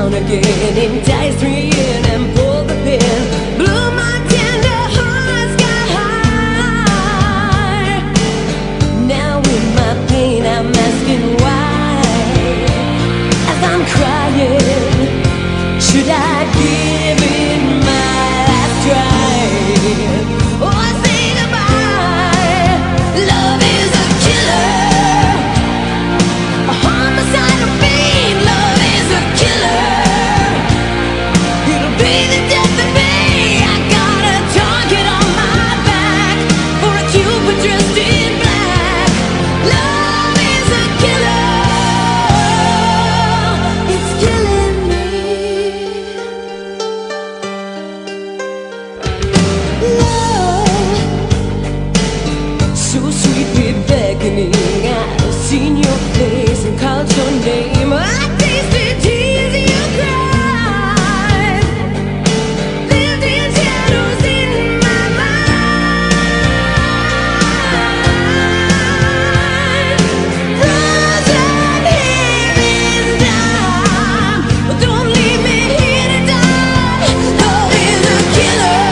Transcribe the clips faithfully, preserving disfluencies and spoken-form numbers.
down again, enticed me in and pulled the pin, blew my tender heart sky high. Now in my pain I'm asking why, as I'm crying, should I give it my last try? Or say goodbye? Love is a killer, a homicidal fiend. Love is a killer, it'll be the death of me. I got a target on my back for a Cupid dressed in black. Love is a killer, it's killing me. Love, so sweetly beckoning, I've seen your face and called your name. I tasted tears you cried, lived in shadows in my mind. Frozen here in time, don't leave me here to die. Love is a killer,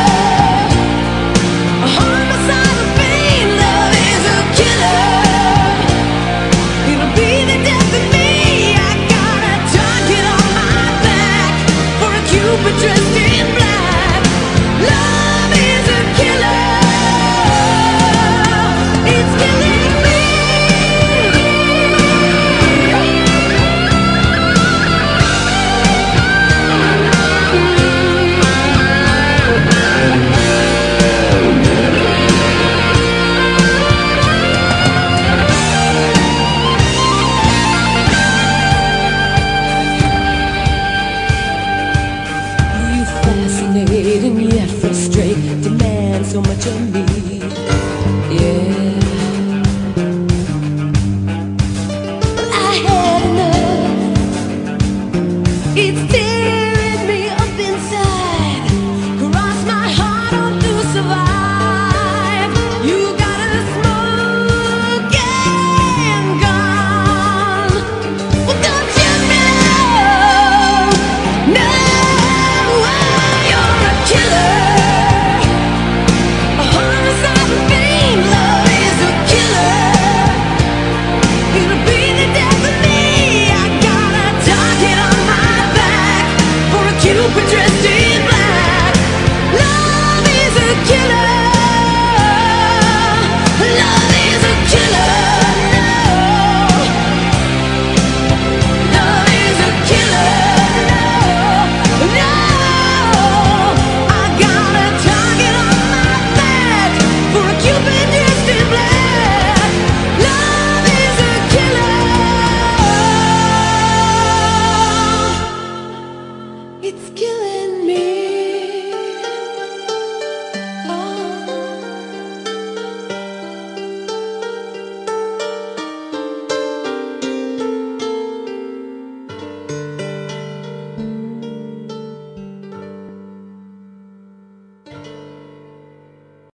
a homicidal fiend. Love is a killer, it'll be the death of me. I got a target on my back for a Cupid dressed in black. Love is a killer, it's killing me. You fascinate and yet frustrate, demand so much of me. Yeah, I had enough. It's tearing me up inside. Cross my heart on to survive. You got a smoking gun. Well, don't you know? No, you're a killer, a homicidal fiend. Love is a killer, it'll be the death of me. I got a target on my back for a Cupid dressed in black. Love is a killer, love is a killer. No, love is a killer. No, no, I got a target on my back for a Cupid dressed in black. Love is a killer, it's killing